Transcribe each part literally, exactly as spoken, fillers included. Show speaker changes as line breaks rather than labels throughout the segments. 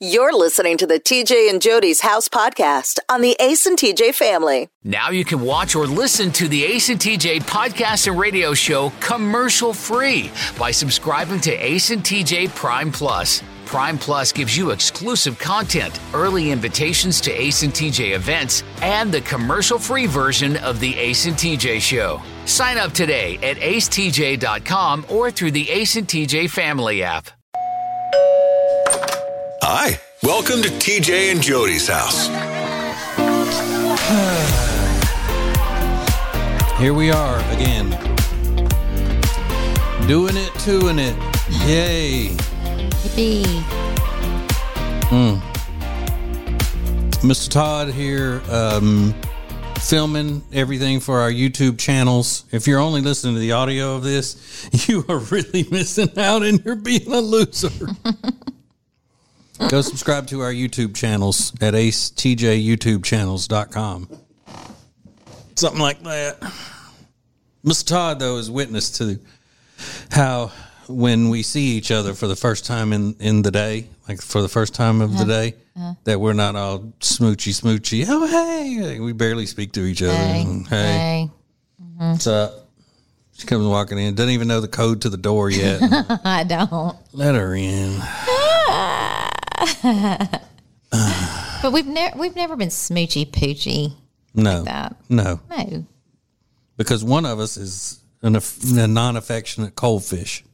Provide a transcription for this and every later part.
You're listening to the T J and Jody's House podcast on the Ace and T J family.
Now you can watch or listen to the Ace and T J podcast and radio show commercial-free by subscribing to Ace and T J Prime Plus. Prime Plus gives you exclusive content, early invitations to Ace and T J events, and the commercial-free version of the Ace and T J show. Sign up today at ace t j dot com or through the Ace and T J family app.
Hi, welcome to T J and Jody's house.
Here we are again. Doing it, doing it. Yay.
Yippee.
Mm. Mister Todd here, um, filming everything for our YouTube channels. If you're only listening to the audio of this, you are really missing out and you're being a loser. Go subscribe to our YouTube channels at ace t j youtube channels dot com. Something like that. Mister Todd, though, is witness to how when we see each other for the first time in, in the day, like for the first time of uh-huh. the day, uh-huh. that we're not all smoochy, smoochy. Oh, hey. We barely speak to each other.
Hey.
Hey.
hey. Mm-hmm.
What's up? She comes walking in. Doesn't even know the code to the door yet.
I don't.
Let her in.
But we've never we've never been smoochy poochy.
No,
like that.
no,
no.
Because one of us is an, a non-affectionate cold fish.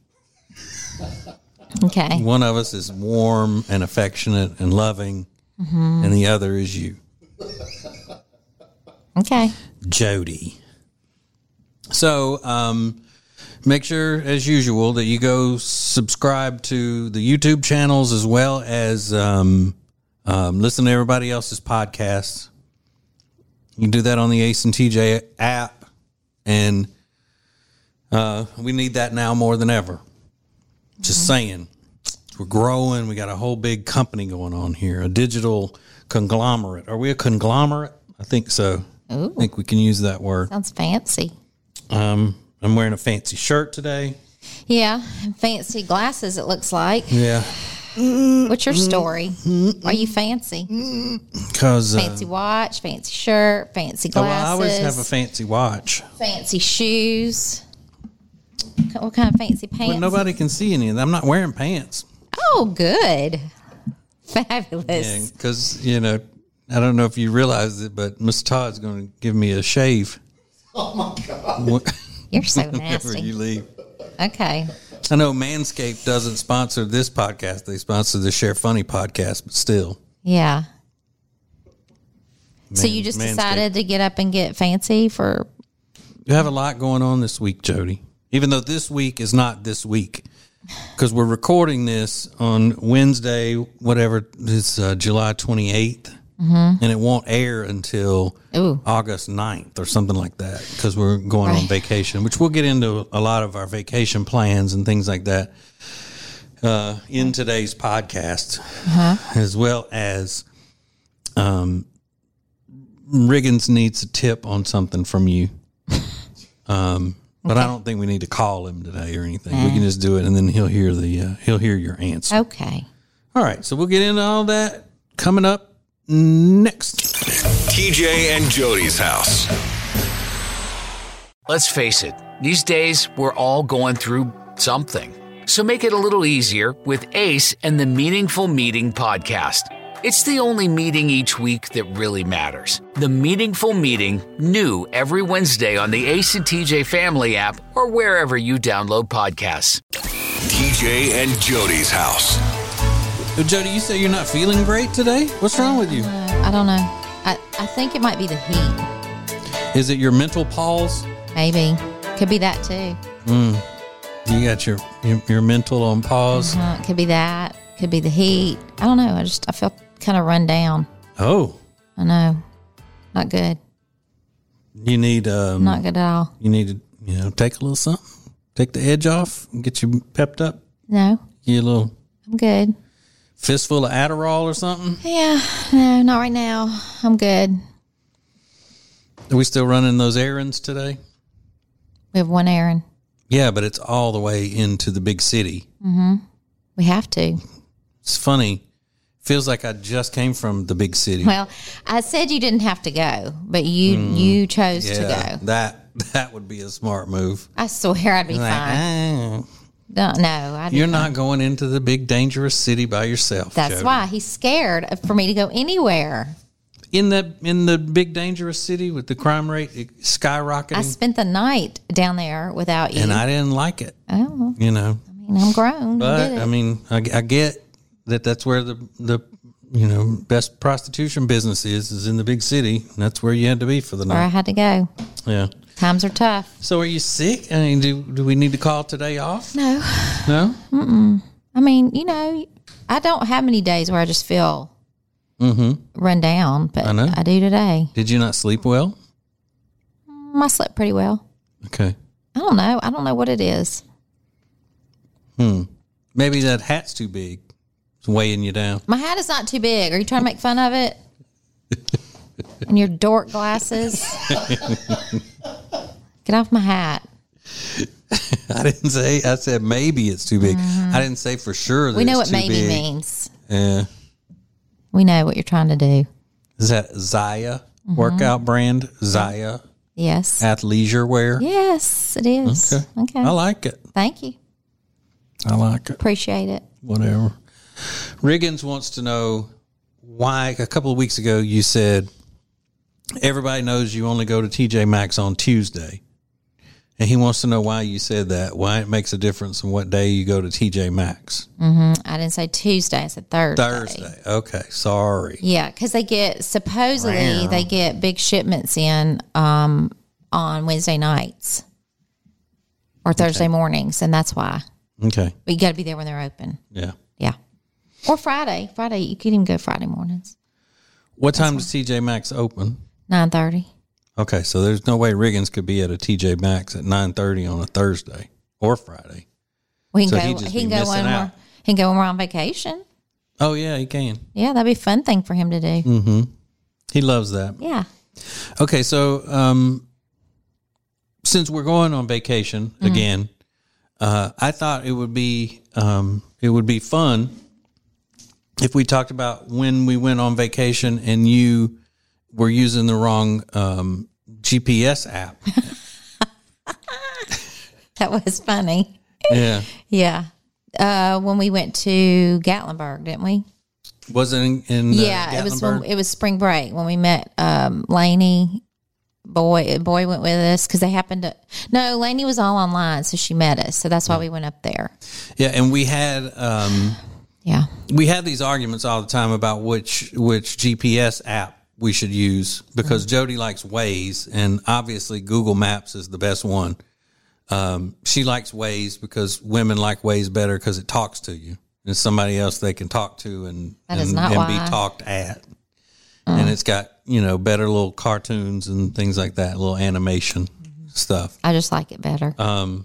Okay.
One of us is warm and affectionate and loving, mm-hmm. and the other is you.
Okay.
Jody. So, um, make sure, as usual, that you go subscribe to the YouTube channels as well as um, um, listen to everybody else's podcasts. You can do that on the Ace and T J app, and uh, we need that now more than ever. Just mm-hmm. saying. We're growing. We got a whole big company going on here, a digital conglomerate. Are we a conglomerate? I think so.
Ooh.
I think we can use that word.
Sounds fancy.
Um, I'm wearing a fancy shirt today.
Yeah, and fancy glasses, it looks like.
Yeah.
What's your story? Are you fancy?
Because uh,
fancy watch, fancy shirt, fancy glasses.
Oh, well, I always have a fancy watch.
Fancy shoes. What kind of fancy pants?
Well, nobody can see any of them. I'm not wearing pants.
Oh, good. Fabulous.
Yeah, because, you know, I don't know if you realize it, but Mister Todd's going to give me a shave.
Oh, my God.
You're so
Whenever
nasty.
you leave.
Okay.
I know Manscaped doesn't sponsor this podcast. They sponsor the Share Funny podcast, but still.
Yeah.
Man,
so you just
Manscaped.
decided to get up and get fancy for...
You have a lot going on this week, Jody. Even though this week is not this week. Because we're recording this on Wednesday, whatever, it's uh, July twenty-eighth. Mm-hmm. And it won't air until Ooh. August ninth or something like that because we're going right. on vacation, which we'll get into a lot of our vacation plans and things like that uh, in today's podcast, uh-huh. as well as um, Riggins needs a tip on something from you. Um, but okay. I don't think we need to call him today or anything. Mm. We can just do it, and then he'll hear the uh, he'll hear your answer.
Okay.
All right, so we'll get into all that coming up. Next,
T J and Jody's house.
Let's face it, these days we're all going through something. So make it a little easier with Ace and the Meaningful Meeting podcast. It's the only meeting each week that really matters. The Meaningful Meeting, new every Wednesday on the Ace and T J family app or wherever you download podcasts.
T J and Jody's house.
Jody, you say you're not feeling great today? What's wrong with you?
Uh, I don't know. I, I think it might be the heat.
Is it your mental pause?
Maybe. Could be that too.
Mm. You got your, your, your mental on pause?
Uh-huh. Could be that. Could be the heat. I don't know. I just, I feel kind of run down.
Oh.
I know. Not good.
You need... Um,
Not good at all.
You need to, you know, take a little something. Take the edge off and get you pepped up.
No.
Get a little...
I'm good.
Fistful of Adderall or something?
Yeah, no, not right now. I'm good.
Are we still running those errands today?
We have one errand.
Yeah, but it's all the way into the big city.
Mm-hmm. We have to.
It's funny Feels like I just came from the big city.
Well, I said you didn't have to go, but you mm, you chose
yeah,
to go.
That that would be a smart move.
I swear I'd be like,
fine.
Oh. No, no, I
You're
fine.
not going into the big dangerous city by yourself.
That's
Jody.
why he's scared for me to go anywhere.
In the in the big dangerous city with the crime rate skyrocketing.
I spent the night down there without you,
and I didn't like it.
Oh,
you know.
I mean, I'm grown.
But I mean, I, I get that. That's where the the you know best prostitution business is is in the big city. And that's where you had to be for the night.
Where I had to go.
Yeah.
Times are tough.
So, are you sick? I mean, do do we need to call today off?
No.
No.
Mm-mm. I mean, you know, I don't have many days where I just feel.
Mm-hmm.
Run down, but I,
know.
I do today.
Did you not sleep well?
Mm, I slept pretty well.
Okay.
I don't know. I don't know what it is.
Hmm. Maybe that hat's too big. It's weighing you down.
My hat is not too big. Are you trying to make fun of it? And your dork glasses? Get off my hat.
I didn't say. I said maybe it's too big. Mm-hmm. I didn't say for sure that
we know
it's
what
too
maybe
big.
means.
Yeah.
We know what you're trying to do.
Is that Zaya mm-hmm. workout brand? Zaya?
Yes.
Athleisure wear?
Yes, it is.
Okay.
Okay.
I like it.
Thank you.
I like it.
Appreciate it.
Whatever. Riggins wants to know why a couple of weeks ago you said everybody knows you only go to T J Maxx on Tuesday. And he wants to know why you said that, why it makes a difference in what day you go to T J Maxx.
Mm-hmm. I didn't say Tuesday. I said Thursday.
Thursday. Okay. Sorry.
Yeah, because they get, supposedly, they get big shipments in um, on Wednesday nights or Thursday okay. mornings, and that's why.
Okay.
But you got to be there when they're open.
Yeah.
Yeah. Or Friday. Friday. You could even go Friday mornings.
What time does T J Maxx open?
nine thirty.
Okay, so there's no way Riggins could be at a T J Maxx at nine thirty on a Thursday or Friday.
We can
so
go. He can go when we're, he can go when we're on vacation.
Oh yeah, he can.
Yeah, that'd be a fun thing for him to do.
Mm-hmm. He loves that.
Yeah.
Okay, so um, since we're going on vacation mm-hmm. again, uh, I thought it would be um, it would be fun if we talked about when we went on vacation and you were using the wrong um, G P S app.
That was funny.
Yeah.
Yeah. Uh, when we went to Gatlinburg, didn't we?
Was it in, in
Yeah,
uh,
it was when, it was spring break when we met um, Lainey. Boy, boy went with us because they happened to. No, Lainey was all online, so she met us. So that's why we went up there.
Yeah, and we had um,
yeah
we had these arguments all the time about which which G P S app we should use because mm-hmm. Jody likes Waze, and obviously Google Maps is the best one. Um, she likes Waze because women like Waze better because it talks to you. It's somebody else they can talk to and
that
and,
not
and
why.
be talked at.
Mm.
And it's got, you know, better little cartoons and things like that, little animation mm-hmm. stuff.
I just like it better.
Um,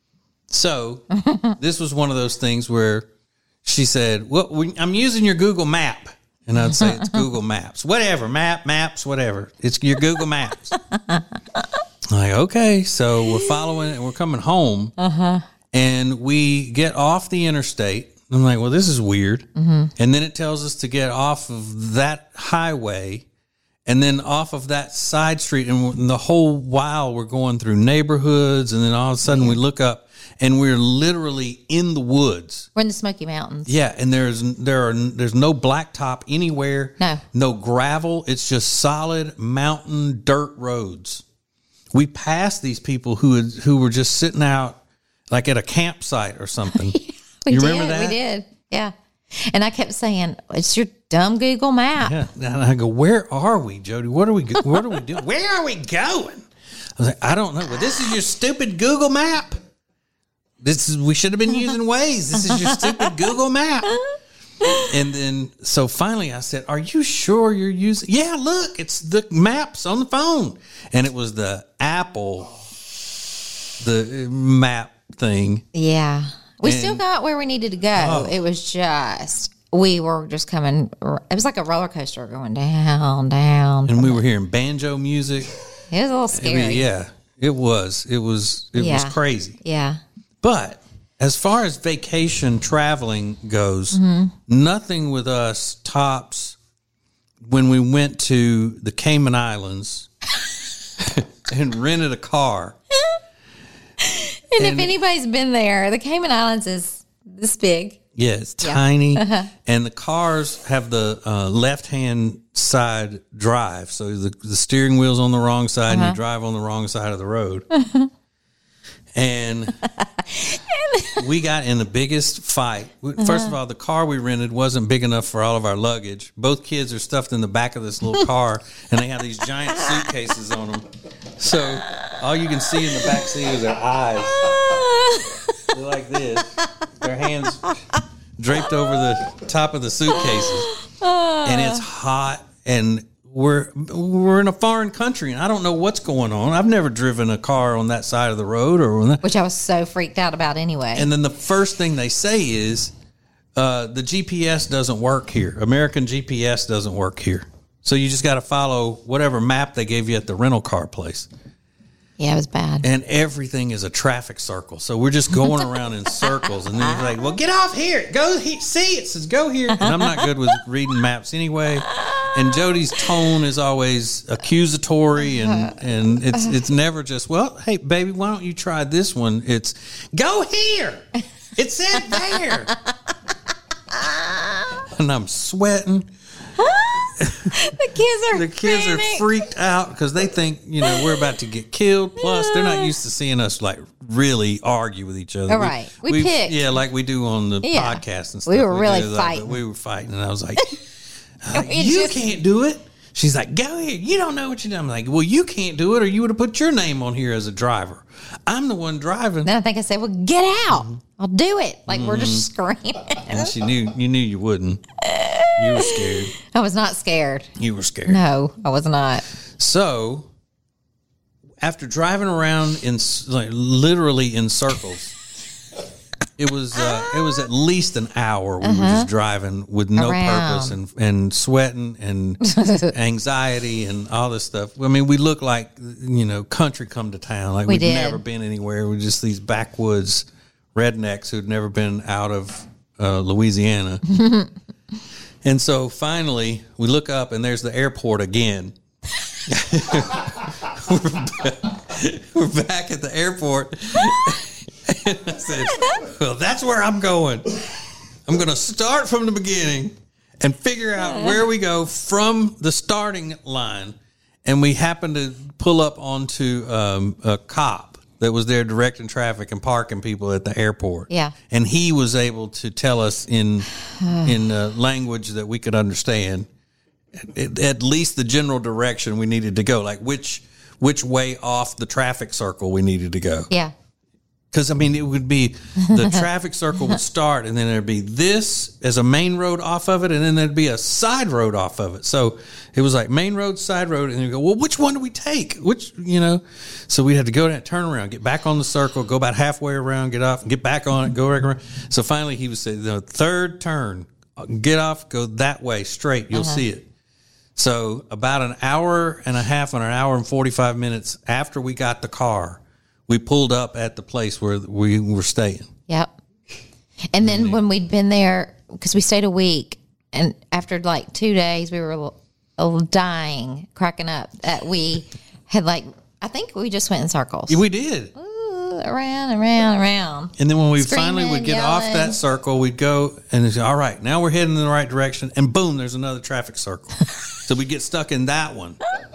so this was one of those things where she said, well, we, I'm using your Google Map. And I'd say it's Google Maps. Whatever, map, maps, whatever. It's your Google Maps. I'm like, okay, so we're following it, and we're coming home.
Uh-huh.
And we get off the interstate. I'm like, well, this is weird. Mm-hmm. And then it tells us to get off of that highway and then off of that side street. And the whole while we're going through neighborhoods. And then all of a sudden we look up and we're literally in the woods.
We're in the Smoky Mountains.
Yeah. And there's, there are, there's no blacktop anywhere.
No.
No gravel. It's just solid mountain dirt roads. We passed these people who had, who were just sitting out like at a campsite or something.
We
you
did,
remember that?
We did. Yeah. And I kept saying, it's your dumb Google map.
Yeah. And I go, where are we, Jody? What are we, go- what are we doing? Where are we going? I was like, I don't know. Well, this is your stupid Google map. This is, we should have been using Waze. This is your stupid Google map. And then, so finally I said, are you sure you're using? Yeah, look, it's the maps on the phone. And it was the Apple, the map thing.
Yeah. We
And-
still got where we needed to go.
Oh.
It was just, we were just coming, it was like a roller coaster going down, down.
And we were hearing banjo music.
It was a little
I
scary.
mean, yeah, it was. It was, it
Yeah.
was crazy.
Yeah.
But as far as vacation traveling goes,
Mm-hmm.
nothing with us tops when we went to the Cayman Islands and rented a car.
And,
And-
if anybody's been there, the Cayman Islands is this big.
Yeah, it's
Yeah.
tiny,
Uh-huh.
and the cars have the uh, left-hand side drive, so the, the steering wheel's on the wrong side,
Uh-huh.
and you drive on the wrong side of the road. And we got in the biggest fight. First
Uh-huh.
of all, the car we rented wasn't big enough for all of our luggage. Both kids are stuffed in the back of this little car, and they have these giant suitcases on them. So all you can see in the back seat is their eyes. They're like this. Their hands draped over the top of the suitcases. And it's hot, and we're we're in a foreign country, and I don't know what's going on. I've never driven a car on that side of the road or on that.
Which I was so freaked out about anyway.
And then the first thing they say is uh, the G P S doesn't work here. American G P S doesn't work here. So you just got to follow whatever map they gave you at the rental car place.
yeah, it was bad.
And everything is a traffic circle. So we're just going around in circles. And then you're like, well, get off here. Go he- see, it says go here. And I'm not good with reading maps anyway. And Jody's tone is always accusatory, and, and it's it's never just, well, hey, baby, why don't you try this one? It's, go here. It said there. And I'm sweating.
the kids are
The kids
panicked.
are freaked out because they think, you know, we're about to get killed. Plus, they're not used to seeing us like really argue with each other.
All right. We picked.
Yeah, like we do on the
Yeah.
podcast and stuff.
We were really
do that, but
fighting.
We were fighting, and I was like, uh,
It
"You
just-
can't do it." She's like, "Go here. You don't know what you're doing." I'm like, "Well, you can't do it, or you would have put your name on here as a driver. I'm the one driving."
Then I think I said, well, get out.
Mm-hmm.
I'll do it. Like, we're just screaming.
And she knew you knew you wouldn't. You were scared.
I was not scared.
You were scared.
No, I was not.
So, after driving around in s- like literally in circles, it was uh, it was at least an hour. We were just driving with no
Around.
purpose and and sweating and anxiety and all this stuff. I mean, we looked like, you know, country come to town. Like
We
we'd
did.
never been anywhere. We're just these backwoods rednecks who'd never been out of uh, Louisiana. And so finally, we look up and there's the airport again. we're, back, we're back at the airport. And I said, well, that's where I'm going. I'm going to start from the beginning and figure out where we go from the starting line. And we happened to pull up onto um, a cop that was there directing traffic and parking people at the airport.
Yeah.
And he was able to tell us in in uh, language that we could understand at, at least the general direction we needed to go, like which which way off the traffic circle we needed to go.
Yeah.
Because, I mean, it would be the traffic circle would start, and then there'd be this as a main road off of it, and then there'd be a side road off of it. So it was like main road, side road, and you go, well, which one do we take? Which, you know? So we had to go down, turn around, get back on the circle, go about halfway around, get off, get back on it, go back around. So finally he was saying, the third turn, get off, go that way, straight, you'll
Uh-huh.
see it. So about an hour and a half and an hour and forty-five minutes after we got the car, we pulled up at the place where we were staying.
Yep. And then when we'd been there, because we stayed a week, and after like two days, we were a little, a little dying, cracking up that we had like, I think we just went in circles.
Yeah, we did.
Ooh, around, around, around.
And then when we
Screaming,
finally would get off
yelling.
that circle, we'd go and it's all right, now we're heading in the right direction. And boom, there's another traffic circle. So we get stuck in that one.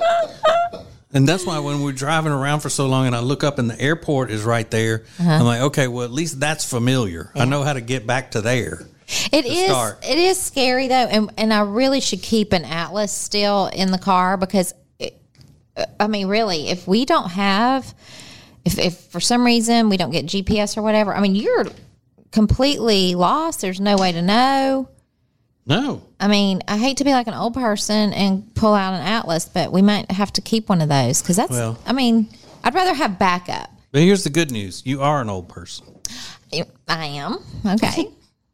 And that's why when we're driving around for so long and I look up and the airport is right there,
Uh-huh.
I'm like, okay, well, at least that's familiar. I know how to get back to there.
It is.
start.
It is scary though, and and I really should keep an atlas still in the car because, it, I mean, really, if we don't have, if if for some reason we don't get G P S or whatever, I mean, you're completely lost. There's no way to know.
No.
I mean, I hate to be like an old person and pull out an atlas, but we might have to keep one of those because that's.
Well.
I mean, I'd rather have backup.
But here's the good news. You are an old person.
I am okay.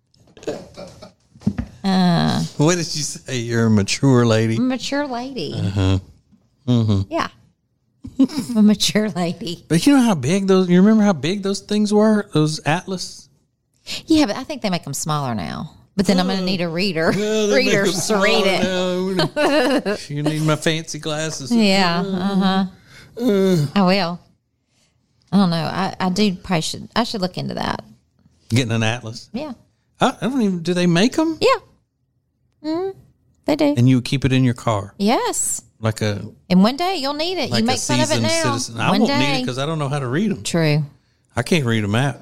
What did you say? You're a mature lady.
Mature lady.
Uh-huh. Mm-hmm.
Yeah. I'm a mature lady.
But you know how big those, you remember how big those things were? Those Atlas
Yeah, but I think they make them smaller now. But then I'm going to need a reader.
Well,
reader to read
it. You need my fancy glasses.
Yeah, uh-huh. Uh, I will. I don't know. I, I do probably should. I should look into that.
Getting an atlas.
Yeah.
I, I don't even. Do they make them?
Yeah. Mm, they do.
And you keep it in your car.
Yes.
Like a.
And one day you'll need it.
Like
you make fun of it now.
Citizen. I
one
won't
day.
need it because I don't know how to read them.
True.
I can't read a map.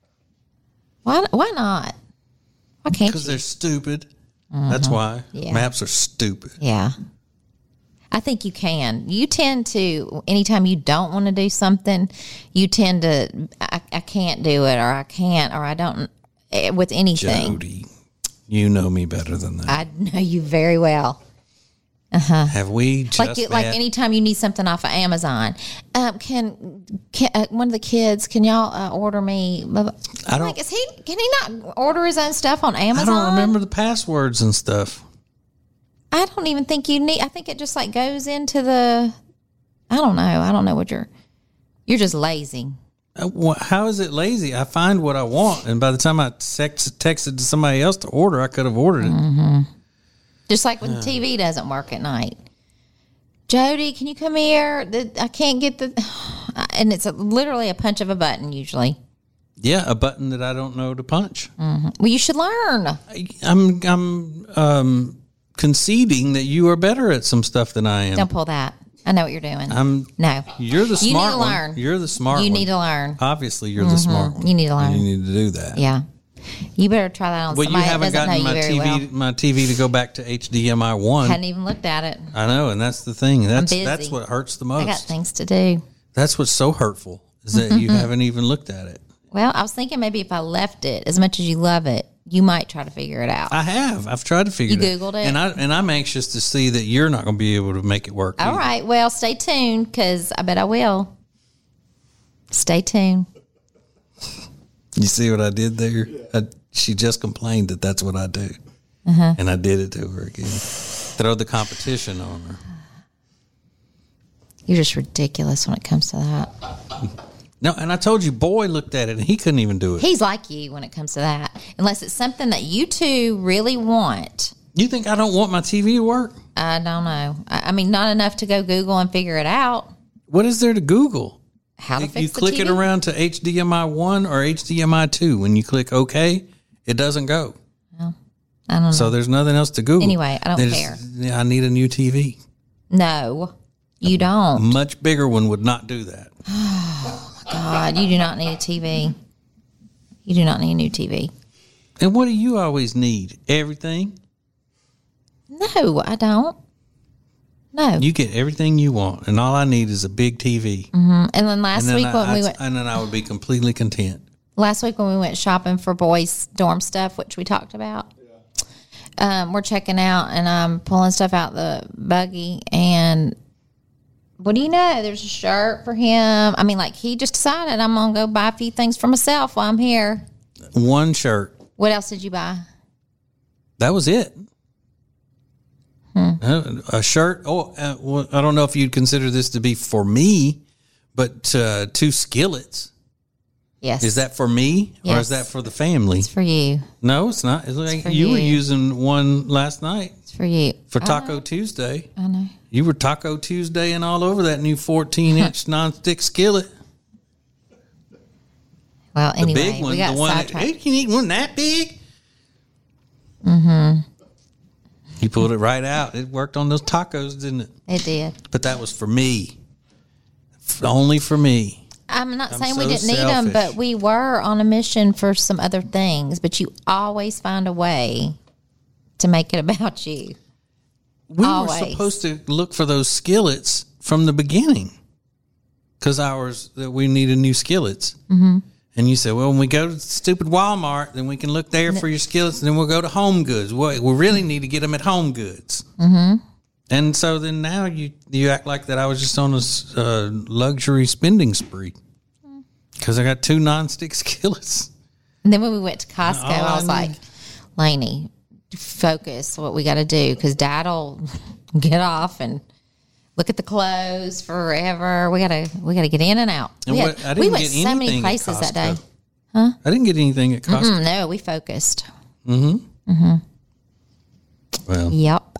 Why? Why not? Why can't you?
Because they're stupid. Mm-hmm. That's why.
Yeah.
Maps are stupid.
Yeah. I think you can. You tend to, anytime you don't want to do something, you tend to, I, I can't do it, or I can't, or I don't, with anything.
Jody, you know me better than that.
I know you very well. Uh-huh.
Have we just
like you, like
met?
anytime you need something off of Amazon, um, can, can uh, one of the kids, can y'all uh, order me? I don't. Like, is he? Can he not order his own stuff on Amazon?
I don't remember the passwords and stuff.
I don't even think you need. I think it just like goes into the. I don't know. I don't know what you're. You're just lazy.
Uh, wh- how is it lazy? I find what I want, and by the time I text, texted to somebody else to order, I could have ordered it.
Mm-hmm. Just like when the T V doesn't work at night. Jody, can you come here? The, I can't get the. And it's a, literally a punch of a button usually.
Yeah, a button that I don't know to punch.
Mm-hmm. Well, you should learn.
I, I'm I'm um, conceding that you are better at some stuff than I am.
Don't pull that. I know what you're doing.
I'm
no.
You're the smart
you need to
one.
learn.
You're the smart
you
one.
You need to learn.
Obviously, you're
mm-hmm.
the smart one.
You need to learn.
You need to do that.
Yeah. You better try that on
well,
somebody
you haven't
that doesn't
gotten
know
my
you very
T V,
well.
my T V to go back to H D M I one.
Hadn't even looked at it.
I know, and that's the thing. That's
I'm busy.
that's what hurts the most.
I got things to do.
That's what's so hurtful is that you haven't even looked at it.
Well, I was thinking maybe if I left it, as much as you love it, you might try to figure it out.
I have. I've tried to figure
you
it out.
You Googled it?
And, I, and I'm anxious to see that you're not going to be able to make it work.
All
either.
right. Well, stay tuned because I bet I will. Stay tuned.
You see what I did there? I, she just complained that that's what I do.
Uh-huh.
And I did it to her again. Throw the competition on her.
You're just ridiculous when it comes to that.
No, and I told you, Boy looked at it and he couldn't even do it.
He's like you when it comes to that. Unless it's something that you two really want.
You think I don't want my T V to work?
I don't know. I, I mean, not enough to go Google and figure it out.
What is there to Google?
How to
you,
fix
you
the
click
T V?
it around to H D M I one or H D M I two. When you click OK, it doesn't go.
Well, I don't know.
So there's nothing else to Google.
Anyway, I don't
There's,
care.
Yeah, I need a new T V.
No, you don't.
A much bigger one would not do that.
Oh, my God. You do not need a T V. You do not need a new T V.
And what do you always need? Everything?
No, I don't. No.
You get everything you want, and all I need is a big T V.
Mm-hmm. And then last
and then
week
I,
when we
I,
went,
and then I would be completely content.
last week when we went shopping for boys' dorm stuff, which we talked about, yeah. um, we're checking out, and I'm pulling stuff out the buggy, and what do you know? There's a shirt for him. I mean, like he just decided I'm gonna go buy a few things for myself while I'm here.
One shirt.
What else did you buy?
That was it.
Hmm.
Uh, a shirt. Oh, uh, well, I don't know if you'd consider this to be for me, but uh, two skillets.
Yes.
Is that for me or
Yes.
is that for the family?
It's for you.
No, it's not. It's like
for
you, were
you.
using one last night
It's for you.
for
I
Taco
know.
Tuesday.
I know.
You were Taco Tuesday and all over that new fourteen inch nonstick skillet.
Well,
The
anyway,
big one,
we got
the one that,
sidetracked.
hey, you can eat one that big?
Mm-hmm.
He pulled it right out. It worked on those tacos, didn't it?
It did.
But that was for me. F- Only for me.
I'm not
I'm
saying we
so
didn't need them,
selfish.
but we were on a mission for some other things. But you always find a way to make it about you.
We
Always.
were supposed to look for those skillets from the beginning because ours that we needed new skillets. Mm-hmm. And you said, well, when we go to the stupid Walmart, then we can look there for your skillets, and then we'll go to Home Goods. Well, we really need to get them at Home Goods. Mm-hmm. And so then now you, you act like that I was just on a s- uh, luxury spending spree because I got two nonstick skillets.
And then when we went to Costco,
Oh,
I was
I
like,
need-
Lainey, focus what we got to do because Dad'll get off and look at the clothes forever. We gotta we gotta get in and out.
And
we,
what-
had-
I
we
didn't
went
get
so many
anything at
places that day.
Costco. Huh? I didn't get anything at Costco.
Mm-mm, no, we focused.
Mm-hmm. Mm-hmm. Well.
Yep.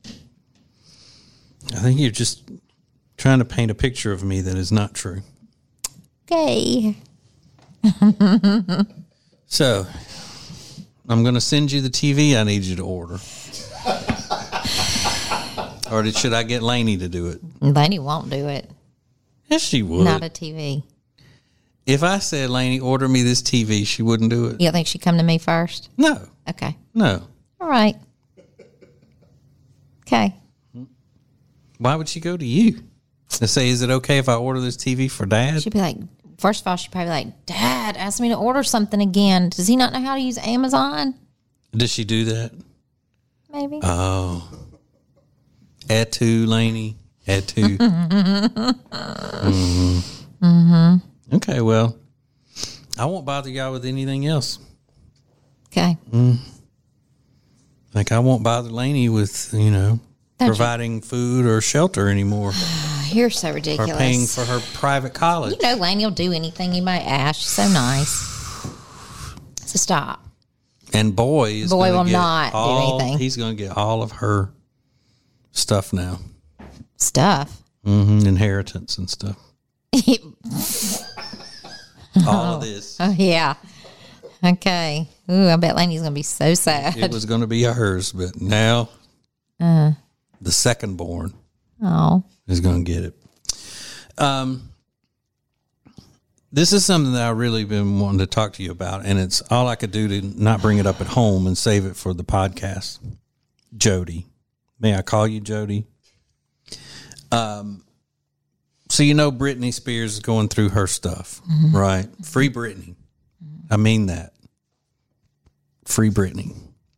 I think you're just trying to paint a picture of me that is not true.
Okay.
So, I'm going to send you the T V I need you to order. Or did, should I get Lainey to do it?
Lainey won't do it.
Yes, she would.
Not a T V.
If I said, Lainey, order me this T V, she wouldn't do it?
You don't think she'd come to me first?
No.
Okay.
No.
All right. Okay.
Why would she go to you and say, is it okay if I order this T V for Dad?
She'd be like, first of all, she'd probably be like, Dad asked me to order something again. Does he not know how to use Amazon?
Does she do that?
Maybe.
Oh. Add to, Lainey. Add to. mm-hmm. Mm-hmm. Okay, well, I won't bother y'all with anything else.
Okay.
Mm. Like I won't bother Lainey with, you know, Don't providing you? food or shelter anymore.
You're so ridiculous.
Or paying for her private college.
You know Lainey will do anything you might ask. She's so nice. So stop.
And boy is
boy will
get
not
all,
do anything.
He's going to get all of her stuff now.
Stuff?
Mm-hmm. Inheritance and stuff. all of this.
Oh, yeah. Okay. Ooh, I bet Lainey's going to be so sad.
It was going to be hers, but now uh, the second born
oh.
is going to get it. Um, this is something that I've really been wanting to talk to you about, and it's all I could do to not bring it up at home and save it for the podcast. Jody. May I call you Jody? Um, so you know Britney Spears is going through her stuff, mm-hmm. right? Free Britney. I mean that. Free Britney.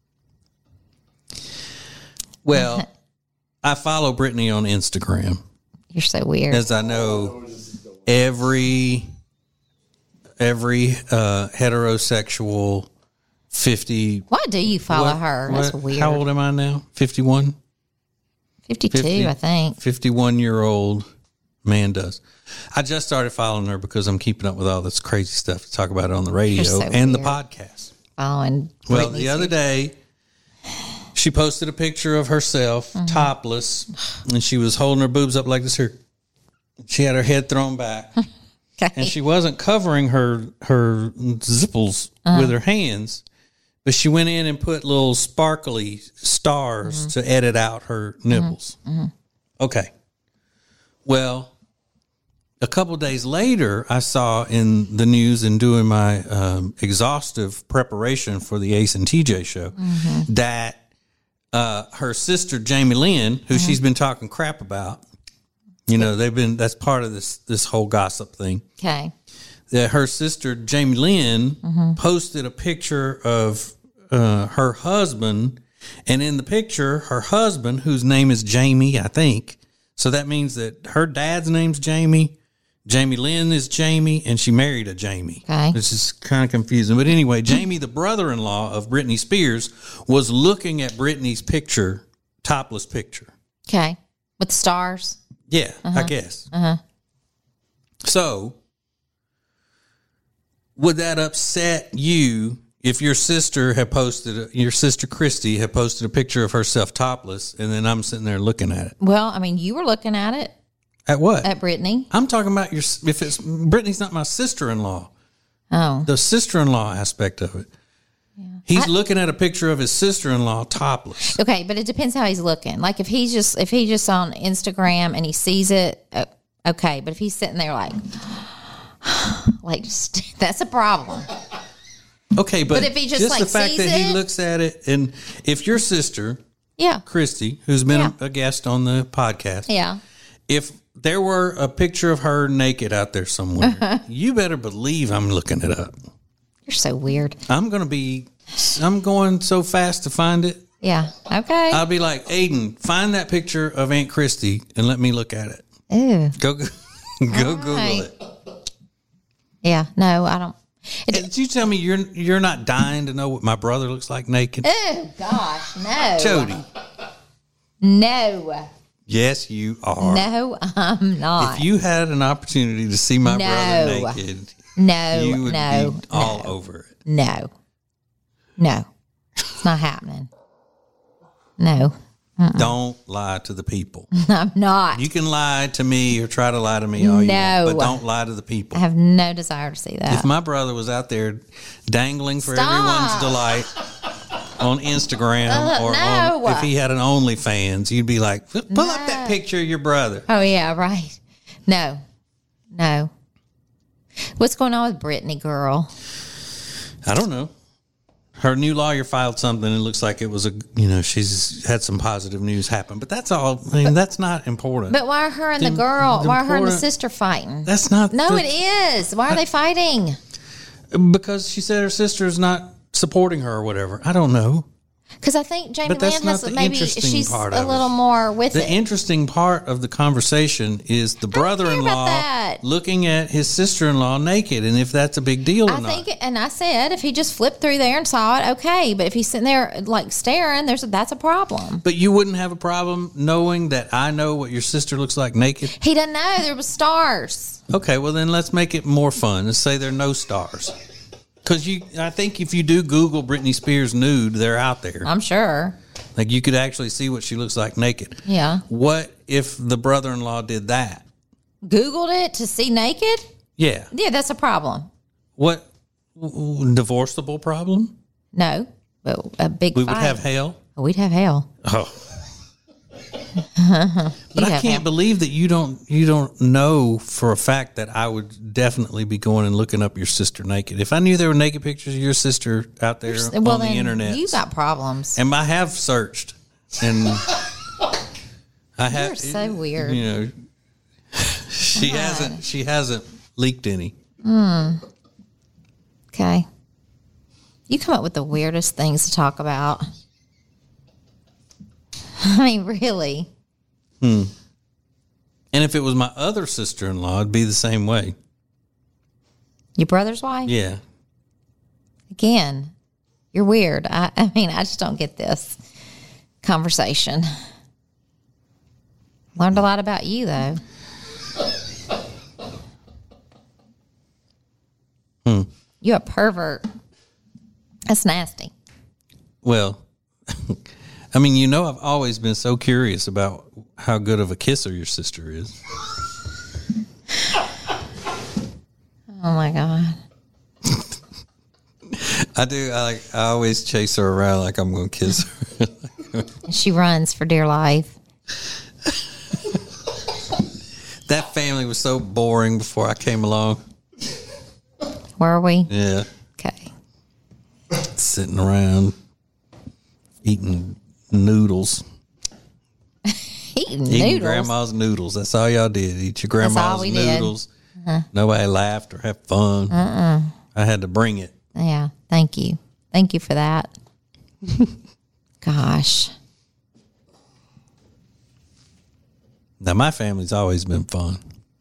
Well, I follow Britney on Instagram.
You're so weird.
As I know, every every uh, heterosexual fifty.
Why do you follow
what,
her? That's
what,
weird.
How old am I now? fifty-one?
fifty-two, fifty, I think.
fifty-one-year-old man does. I just started following her because I'm keeping up with all this crazy stuff to talk about it on the radio
so
and
weird.
the podcast.
Oh, and
well,
Britney's
the other day, she posted a picture of herself mm-hmm. topless, and she was holding her boobs up like this here. She had her head thrown back, okay. and she wasn't covering her her zipples uh-huh. with her hands, but she went in and put little sparkly stars mm-hmm. to edit out her nipples. Mm-hmm. Okay. Well, a couple of days later, I saw in the news and doing my um, exhaustive preparation for the Ace and T J show mm-hmm. that uh, her sister Jamie Lynn, who mm-hmm. she's been talking crap about, you know, they've been that's part of this this whole gossip thing.
Okay,
that her sister Jamie Lynn mm-hmm. posted a picture of uh, her husband, and in the picture, her husband, whose name is Jamie, I think. So that means that her dad's name's Jamie. Jamie Lynn is Jamie, and she married a Jamie.
Okay.
This is kind of confusing. But anyway, Jamie, the brother-in-law of Britney Spears, was looking at Britney's picture, topless picture.
Okay. With stars?
Yeah,
uh-huh.
I guess.
Uh-huh.
So, would that upset you if your sister had posted, your sister Christy had posted a picture of herself topless, and then I'm sitting there looking at it?
Well, I mean, you were looking at it.
At what?
At Britney.
I'm talking about your, if it's, Britney's not my sister-in-law.
Oh.
The sister-in-law aspect of it. Yeah. He's I, looking at a picture of his sister-in-law topless.
Okay, but it depends how he's looking. Like if he's just, if he's just on Instagram and he sees it, uh, okay. But if he's sitting there like, like, just, that's a problem.
Okay, but,
but if he just,
just
like,
the fact
sees
that
it,
he looks at it, and if your sister,
yeah,
Christy, who's been
yeah.
a, a guest on the podcast,
yeah,
if there were a picture of her naked out there somewhere, you better believe I'm looking it up.
You're so weird.
I'm going to be, I'm going so fast to find it.
Yeah. Okay.
I'll be like, Aiden, find that picture of Aunt Christy and let me look at it.
Ew.
Go, go Google
right.
it.
Yeah. No, I don't.
It, Did you tell me you're you're not dying to know what my brother looks like naked?
Oh gosh, no.
Jody.
No.
Yes, you are.
No, I'm not.
If you had an opportunity to see my
no.
brother naked,
No,
you would
no,
be all
no.
over it.
No, no, it's not happening. No, uh-uh.
Don't lie to the people.
I'm not.
You can lie to me or try to lie to me all you
No.
want, but don't lie to the people.
I have no desire to see that.
If my brother was out there dangling for
Stop.
everyone's delight on Instagram
Uh,
or
no.
on, if he had an OnlyFans, you'd be like, pull
No.
up that picture of your brother.
Oh yeah, right. No, no. What's going on with Brittany, girl?
I don't know. Her new lawyer filed something. It looks like it was a, you know, she's had some positive news happen, but that's all. I mean, that's not important.
But why are her and the,
The-
girl?
the
why are her and the
important-
sister fighting?
That's not.
No,
the-
it is. Why are they fighting?
Because she said her sister's not supporting her or whatever. I don't know.
Because I think Jamie
But that's
Lynn
not
has
the
maybe
interesting
she's
part
a
of
little
it.
more with
The
it.
interesting part of the conversation is the
care about
brother-in-law
that.
looking at his sister-in-law naked, and if that's a big deal or
I
not.
think, and I said if he just flipped through there and saw it, okay. But if he's sitting there like staring, there's a, that's a problem.
But you wouldn't have a problem knowing that I know what your sister looks like naked?
He doesn't know there was stars.
Okay, well then let's make it more fun. Let's say there are no stars. Because you, I think if you do Google Britney Spears nude, they're out there.
I'm sure.
Like you could actually see what she looks like naked.
Yeah.
What if the brother-in-law did that?
Googled it to see naked.
Yeah.
Yeah, that's a problem.
What divorceable problem?
No, but a big.
We
fight.
would have hell.
Oh, we'd have hell.
Oh.
You'd
But I
have
can't
hell.
believe that you don't you don't know for a fact that I would definitely be going and looking up your sister naked. If I knew there were naked pictures of your sister out there
Well,
on the
then
internet,
you got problems.
and I have searched, and I have.
You're so weird.
You know, she
God.
hasn't she hasn't leaked any.
Okay. You come up with the weirdest things to talk about. I mean, really.
And if it was my other sister-in-law, it'd be the same way.
Your brother's wife?
Yeah.
Again, you're weird. I, I mean, I just don't get this conversation. Learned a lot about you, though.
Hmm.
You're a pervert. That's nasty.
Well, I mean, you know, I've always been so curious about how good of a kisser your sister is.
Oh, my God.
I do. I like. I always chase her around like I'm going to kiss her.
She runs for dear life.
That family was so boring before I came along.
Were we?
Yeah,
Okay.
sitting around eating noodles,
Eating
eating
noodles.
grandma's noodles. That's all y'all did. Eat your
That's all
grandma's
we did.
noodles. Nobody laughed or had fun. Uh-uh. I had to bring it.
Yeah. Thank you. Thank you for that. Gosh.
Now, my family's always been fun.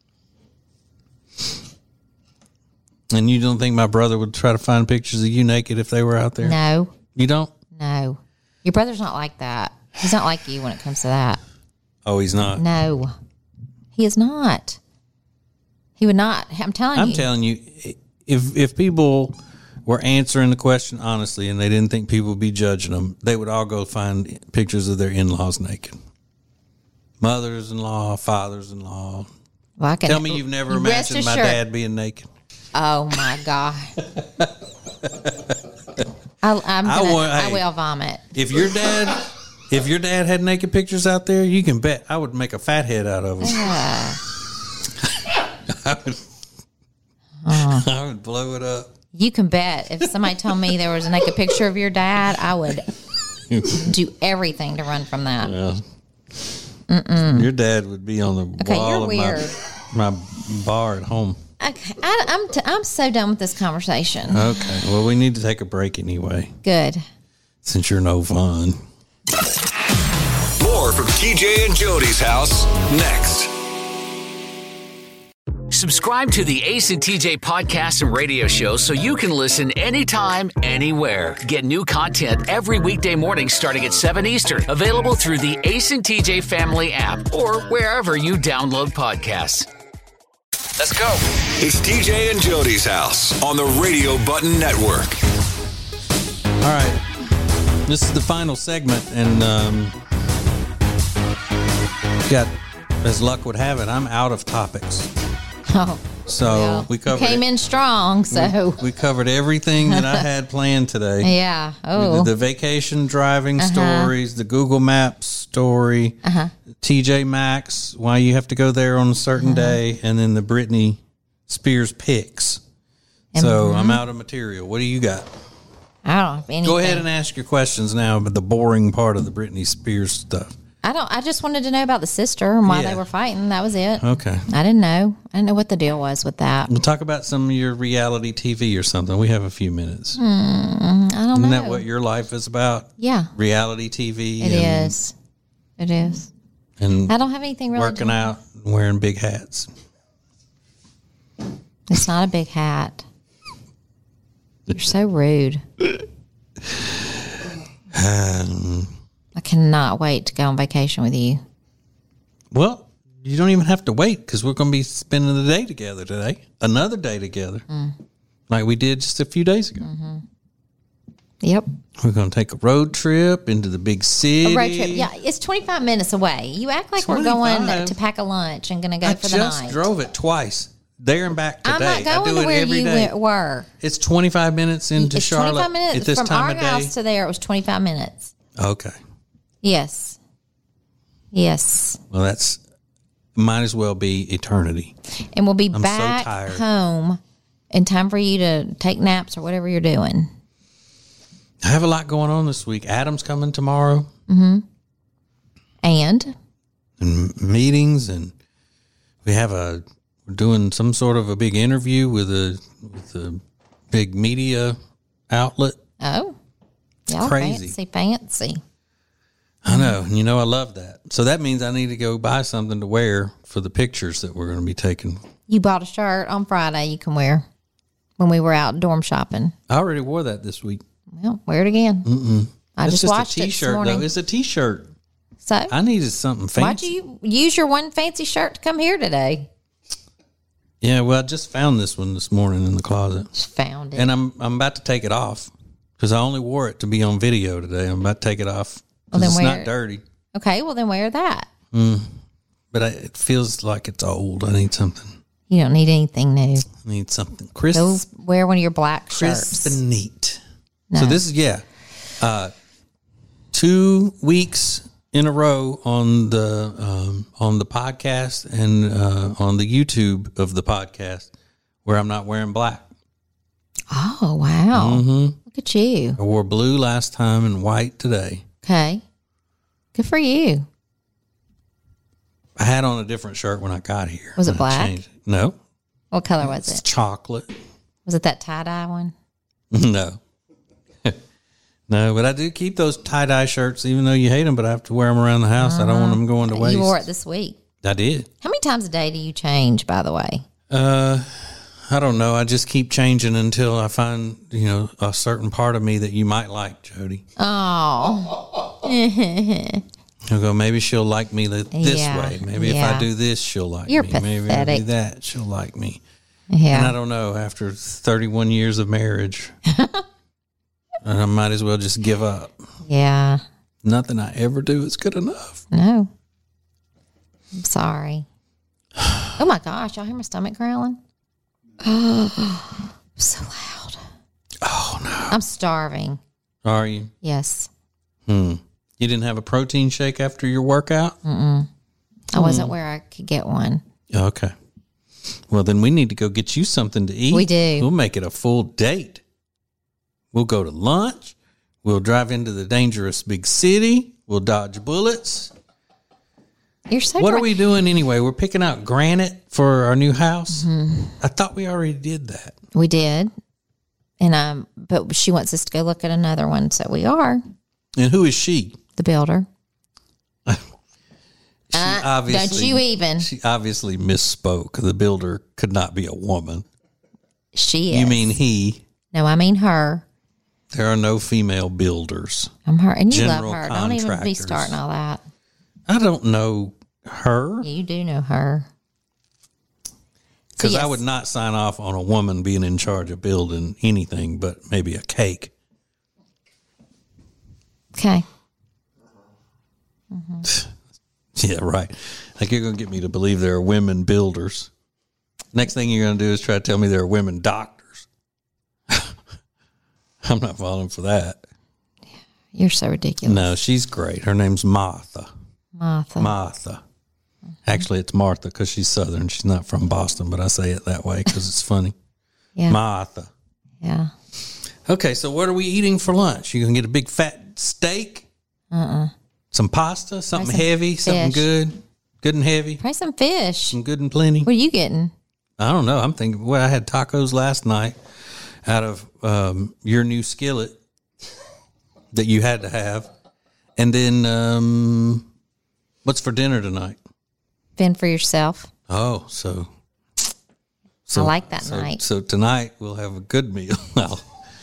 And you don't think my brother would try to find pictures of you naked if they were out there?
No.
You don't?
No. Your brother's not like that. He's not like you when it comes to that.
Oh, he's not?
No. He is not. He would not. I'm telling
I'm
you.
telling you, if if people were answering the question honestly and they didn't think people would be judging them, they would all go find pictures of their in-laws naked. Mothers-in-law, fathers-in-law.
Well, I can,
Tell me you've never
rest
imagined my
assured-
dad being naked.
Oh, my God. I, I'm
I
gonna, I,
want- hey.
will vomit.
If your dad, if your dad had naked pictures out there, you can bet I would make a fathead out of them. I would, I would blow it up.
You can bet if somebody told me there was a naked picture of your dad, I would do everything to run from that.
Yeah. Your dad would be on the
Okay,
wall
you're
of
weird.
my, my bar at home.
Okay, I, I'm t- I'm so done with this conversation.
Okay, well, we need to take a break anyway,
Good.
since you're no fun.
More from T J and Jody's house next.
Subscribe to the Ace and T J podcast and radio show so you can listen anytime, anywhere. Get new content every weekday morning starting at seven Eastern. Available through the Ace and T J family app or wherever you download podcasts. Let's go.
It's T J and Jody's house on the Radio Button Network.
All right. This is the final segment, and um, got, as luck would have it, I'm out of topics.
Oh,
So
well,
we covered
you came
it.
in strong. So
We, we covered everything that I had planned today.
yeah.
We
Oh,
did the vacation driving
Uh-huh.
stories, the Google Maps story,
Uh-huh.
T J Maxx, why you have to go there on a certain
Uh-huh.
day, and then the Britney Spears picks. So
Mm-hmm.
I'm out of material. What do you got?
I don't have anything.
Go ahead and ask your questions now, but the boring part of the Britney Spears stuff.
I don't. I just wanted to know about the sister and why
Yeah.
they were fighting. That was it.
Okay.
I didn't know. I didn't know what the deal was with that.
We'll talk about some of your reality T V or something. We have a few minutes.
I don't
Isn't
know.
that what your life is about?
Yeah,
Reality T V.
it
and,
is. It is.
And
I don't have anything really.
working
to-
out and wearing big hats.
It's not a big hat. You're so rude.
Um,
I cannot wait to go on vacation with you.
well, you don't even have to wait because we're going to be spending the day together today. Another day together.
Mm.
Like we did just a few days ago.
Mm-hmm. Yep.
We're going to take a road trip into the big city.
A road trip. Yeah, it's twenty-five minutes away. You act like we're going
twenty-five?
to pack a lunch and going to go
I
for the
just
night.
drove it twice. There and back today.
I'm not
I
going
do
to
it
where
every
you
day.
went- were.
It's twenty-five minutes into
It's
Charlotte
twenty-five minutes
at this
from
time
our
of day.
house to there. It was twenty-five minutes.
Okay.
Yes. Yes.
Well, that's might as well be eternity.
And we'll be
I'm so
back
tired.
home in time for you to take naps or whatever you're doing.
I have a lot going on this week. Adam's coming tomorrow,
And
and meetings, and we have a we're doing some sort of a big interview with a with a big media outlet.
oh, y'all
Crazy.
fancy, fancy.
I know, and you know I love that. So that means I need to go buy something to wear for the pictures that we're going to be taking.
You bought a shirt on Friday you can wear when we were out dorm shopping.
I already wore that this week.
Well, wear it again. Mm-mm. I
It's
just
just
watched
a
it this
t-shirt
morning.
though. It's a t-shirt.
So
I needed something fancy.
why'd you use your one fancy shirt to come here today?
Yeah, well, I just found this one this morning in the closet,
Just found it.
and I'm I'm about to take it off because I only wore it to be on video today. I'm about to take it off. 'cause
Well, then
it's
wear
not
it.
dirty,
Okay, well then wear that.
but I, it feels like it's old. I need something.
You don't need anything new.
I need something crisp,
Go wear one of your black
crisp
shirts.
and neat. So this is yeah, uh, two weeks in a row on the um, on the podcast and uh, on the YouTube of the podcast where I'm not wearing black.
Oh wow!
Mm-hmm.
Look at you.
I wore blue last time and white today.
Okay, good for you.
I had on a different shirt when I got here.
Was it
I
black?
changed it. No,
What color was
it's
it?
chocolate.
Was it that tie dye one?
No. No, but I do keep those tie-dye shirts, even though you hate them, but I have to wear them around the house. I don't want them going to waste.
You wore it this week.
I did.
How many times a day do you change? By the way,
Uh, I don't know. I just keep changing until I find, you know, a certain part of me that you might like, Jody.
oh,
I'll go, maybe she'll like me li- this
Yeah,
way. Maybe if
yeah.
I do this, she'll like
You're
me. Maybe if I do
pathetic.
that, she'll like me. And I
yeah.
don't know, after thirty-one years of marriage, I might as well just give up.
Yeah.
Nothing I ever do is good enough.
No. I'm sorry. Oh my gosh, y'all hear my stomach growling? Oh, so loud.
Oh, no.
I'm starving.
Are you?
Yes.
Hmm. You didn't have a protein shake after your workout?
I wasn't where I could get one.
Okay. Well, then we need to go get you something to eat.
We do.
We'll make it a full date. We'll go to lunch. We'll drive into the dangerous big city. We'll dodge bullets.
You're so
What
dry.
are we doing anyway? We're picking out granite for our new house.
Mm-hmm.
I thought we already did that.
We did. And um but she wants us to go look at another one, so we are.
And who is she?
The builder.
She
Uh,
obviously,
don't you even.
She obviously misspoke. The builder could not be a woman.
She is.
You mean he?
No, I mean her.
There are no female builders.
I'm her. And you
General
love her. Don't even be
contractors.
starting all that.
I don't know her.
Yeah, you do know her.
Because
Yes.
I would not sign off on a woman being in charge of building anything but maybe a cake.
Okay.
Yeah, right. Like you're going to get me to believe there are women builders. Next thing you're going to do is try to tell me there are women doctors. I'm not falling for that.
You're so ridiculous.
No, she's great. Her name's Martha.
Martha.
Martha. Actually, it's Martha because she's Southern. She's not from Boston, but I say it that way because it's funny.
Yeah.
Martha.
Yeah.
Okay, so what are we eating for lunch? You going to get a big fat steak? Uh-uh. Some pasta? Something
some
heavy? Something
fish.
good? Good and heavy?
Try some fish.
Some good and plenty?
What are you getting?
I don't know. I'm thinking, well, I had tacos last night out of um, your new skillet that you had to have. And then um, what's for dinner tonight?
Fend for yourself.
Oh, so. so
I like that
so,
night.
So tonight we'll have a good meal. Well,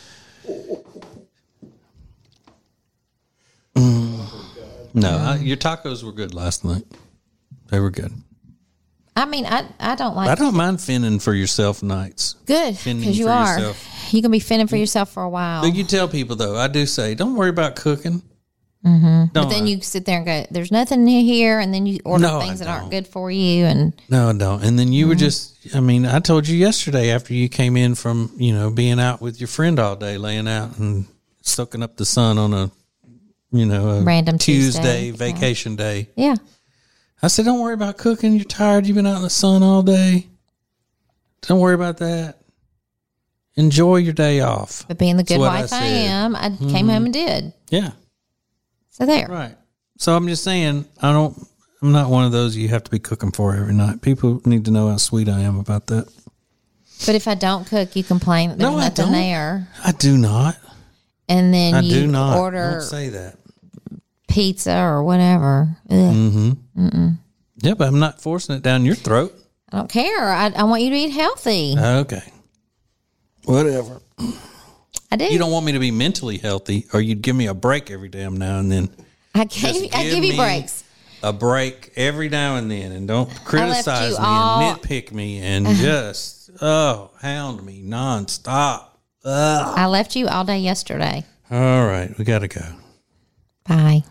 mm, no, I, your tacos were good last night. They were good.
I mean, I I don't like.
I don't mind fending for yourself nights.
Good,
Fending
because you
for
are.
yourself.
You're gonna be fending for yourself for a while.
But you tell people though, I do say, don't worry about cooking.
Mm-hmm.
Don't
But then
I?
you sit there and go, "There's nothing here," and then you order
No,
things
I
that aren't
don't.
good for you. And
No, I don't. And then you
Mm-hmm.
were just, I mean, I told you yesterday after you came in from, you know, being out with your friend all day, laying out and soaking up the sun on a, you know, a
Random
Tuesday,
Tuesday,
vacation day.
yeah,
I said, don't worry about cooking. You're tired. You've been out in the sun all day. Don't worry about that. Enjoy your day off.
but being the
That's
good
what I
wife I,
said. Mm-hmm.
am, I came home and did.
Yeah.
So there.
Right. So I'm just saying, I don't, I'm not one of those you have to be cooking for every night. People need to know how sweet I am about that.
But if I don't cook, you complain that there's
No, I
nothing
don't.
there,
I do not.
and then
I
you
do not.
order
Don't say that.
pizza or whatever. Ugh.
Mm-hmm. Yeah, but I'm not forcing it down your throat.
I don't care. I, I want you to eat healthy.
Okay. Whatever.
I do.
You don't want me to be mentally healthy, or you'd give me a break every damn now and then.
I
Just
gave, I
give
give you
me
breaks.
A break every now and then, and don't criticize
you
me
all-
and nitpick me and just oh hound me nonstop. Ugh.
I left you all day yesterday.
All right, we got to go.
Bye.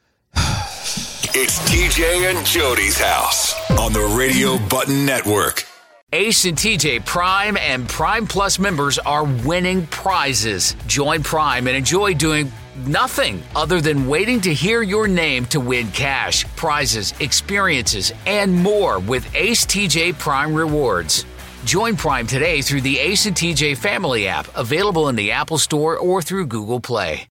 It's T J and Jody's house on the Radio Button Network.
Ace and T J Prime and Prime Plus members are winning prizes. Join Prime and enjoy doing nothing other than waiting to hear your name to win cash, prizes, experiences, and more with Ace T J Prime Rewards. Join Prime today through the Ace and T J Family app, available in the Apple Store or through Google Play.